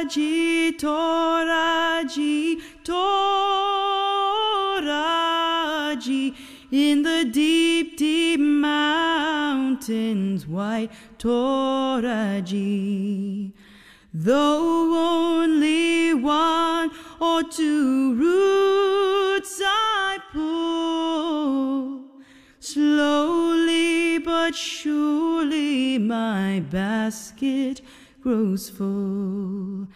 Toraji, Toraji, Toraji, in the deep, deep mountains, white Toraji. Though only one or two roots I pull, slowly but surely my basket grows full.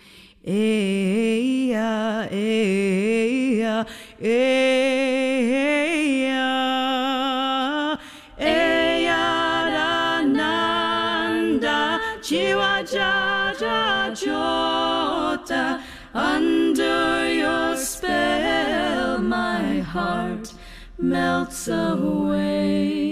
Eya, eya, eya, eya-da-nanda, chiwa-ja-ja-jota. Under your spell my heart melts away.